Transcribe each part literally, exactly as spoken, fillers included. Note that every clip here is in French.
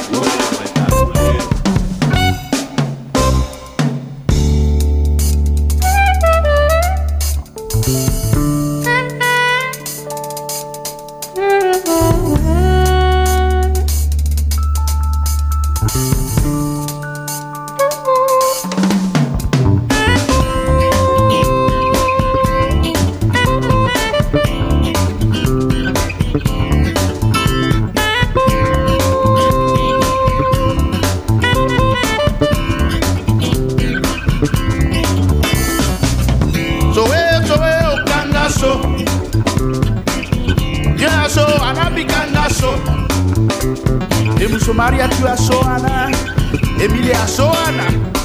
Maria tu a soana, Emilia soana.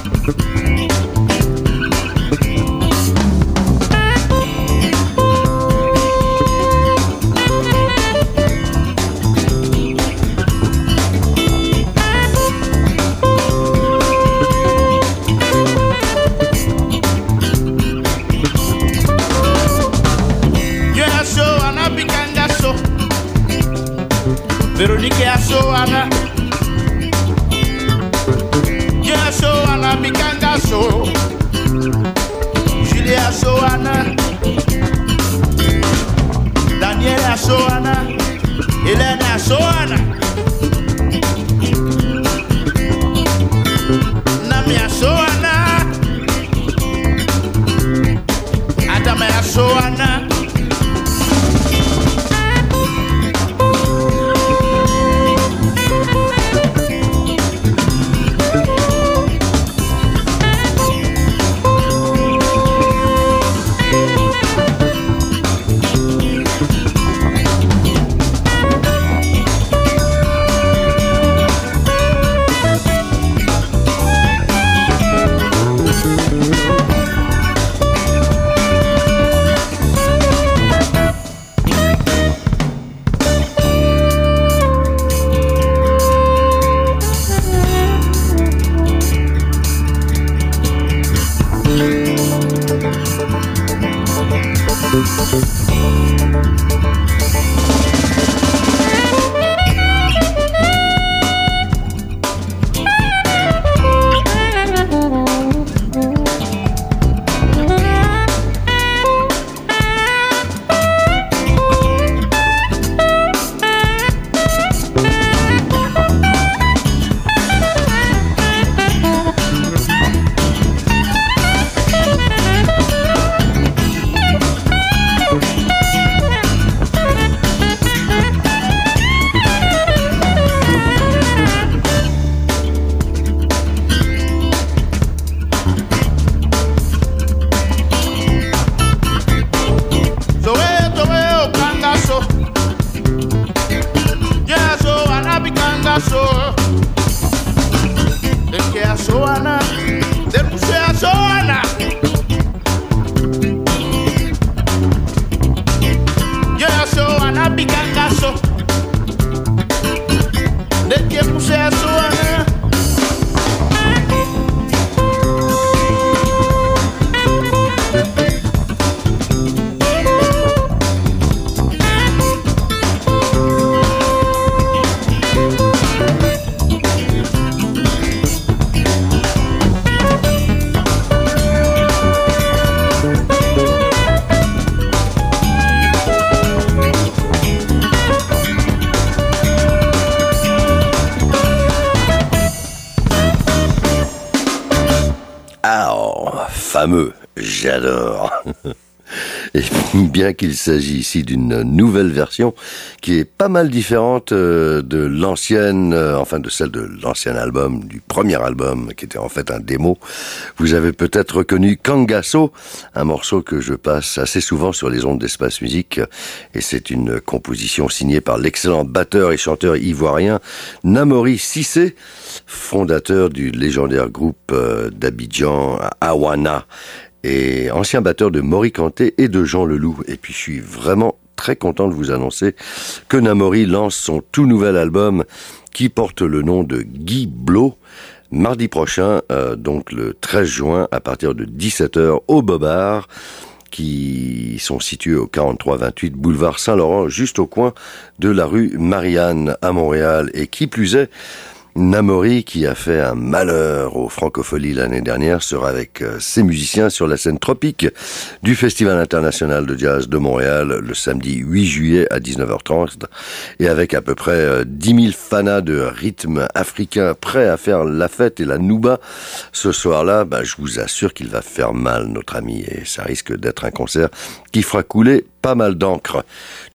Yeah, soana bikanga so. Veronique a soana. Soana Bikanga so Julia Soana Daniela Soana Elena Soana Namia Soana Adama Soana Fameux, j'adore. Et bien qu'il s'agit ici d'une nouvelle version qui est pas mal différente de l'ancienne, enfin de celle de l'ancien album, du premier album qui était en fait un démo, vous avez peut-être reconnu Kangaso, un morceau que je passe assez souvent sur les ondes d'Espace Musique, et c'est une composition signée par l'excellent batteur et chanteur ivoirien Namori Cissé, fondateur du légendaire groupe d'Abidjan Awana, et ancien batteur de Mori Kanté et de Jean Leloup. Et puis je suis vraiment très content de vous annoncer que Namori lance son tout nouvel album qui porte le nom de Guy Blo, mardi prochain, euh, donc le treize juin, à partir de dix-sept heures au Bobard, qui sont situés au quarante-trois vingt-huit boulevard Saint-Laurent, juste au coin de la rue Marianne à Montréal. Et qui plus est, Namori, qui a fait un malheur aux Francopholies l'année dernière, sera avec euh, ses musiciens sur la scène tropique du Festival international de jazz de Montréal le samedi huit juillet à dix-neuf heures trente, et avec à peu près euh, dix mille fanas de rythme africain prêts à faire la fête et la nouba ce soir-là. Ben, je vous assure qu'il va faire mal, notre ami, et ça risque d'être un concert qui fera couler pas mal d'encre.